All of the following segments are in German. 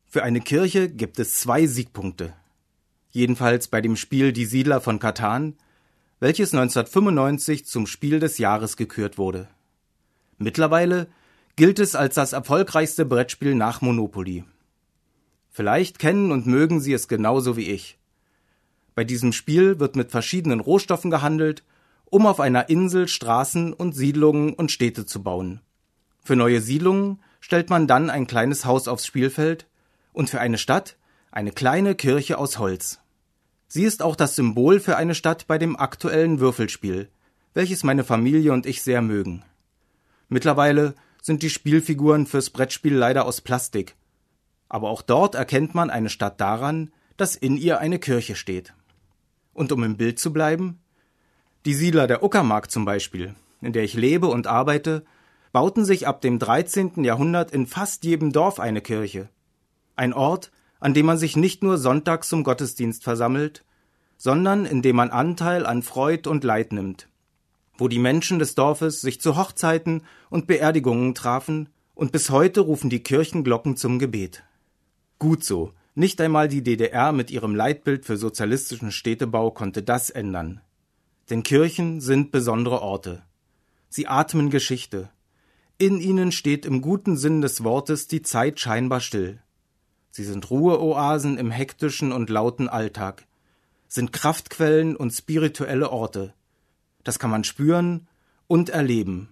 Für eine Kirche gibt es 2 Siegpunkte. Jedenfalls bei dem Spiel Die Siedler von Catan, welches 1995 zum Spiel des Jahres gekürt wurde. Mittlerweile gilt es als das erfolgreichste Brettspiel nach Monopoly. Vielleicht kennen und mögen Sie es genauso wie ich. Bei diesem Spiel wird mit verschiedenen Rohstoffen gehandelt, um auf einer Insel Straßen und Siedlungen und Städte zu bauen. Für neue Siedlungen stellt man dann ein kleines Haus aufs Spielfeld und für eine Stadt eine kleine Kirche aus Holz. Sie ist auch das Symbol für eine Stadt bei dem aktuellen Würfelspiel, welches meine Familie und ich sehr mögen. Mittlerweile sind die Spielfiguren fürs Brettspiel leider aus Plastik, aber auch dort erkennt man eine Stadt daran, dass in ihr eine Kirche steht. Und um im Bild zu bleiben, die Siedler der Uckermark zum Beispiel, in der ich lebe und arbeite, bauten sich ab dem 13. Jahrhundert in fast jedem Dorf eine Kirche. Ein Ort, an dem man sich nicht nur sonntags zum Gottesdienst versammelt, sondern in dem man Anteil an Freud und Leid nimmt, wo die Menschen des Dorfes sich zu Hochzeiten und Beerdigungen trafen, und bis heute rufen die Kirchenglocken zum Gebet. Gut so, nicht einmal die DDR mit ihrem Leitbild für sozialistischen Städtebau konnte das ändern. Denn Kirchen sind besondere Orte. Sie atmen Geschichte. In ihnen steht im guten Sinn des Wortes die Zeit scheinbar still. Sie sind Ruheoasen im hektischen und lauten Alltag, sind Kraftquellen und spirituelle Orte. Das kann man spüren und erleben.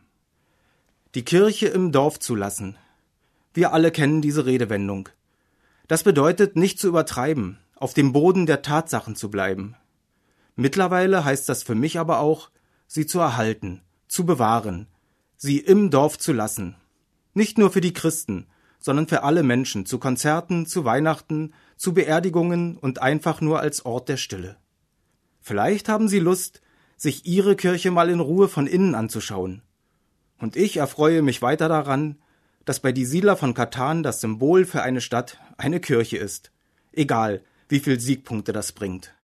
Die Kirche im Dorf zu lassen. Wir alle kennen diese Redewendung. Das bedeutet, nicht zu übertreiben, auf dem Boden der Tatsachen zu bleiben. Mittlerweile heißt das für mich aber auch, sie zu erhalten, zu bewahren, sie im Dorf zu lassen. Nicht nur für die Christen, sondern für alle Menschen, zu Konzerten, zu Weihnachten, zu Beerdigungen und einfach nur als Ort der Stille. Vielleicht haben Sie Lust, sich Ihre Kirche mal in Ruhe von innen anzuschauen. Und ich erfreue mich weiter daran, dass bei Die Siedler von Catan das Symbol für eine Stadt eine Kirche ist, egal wie viel Siegpunkte das bringt.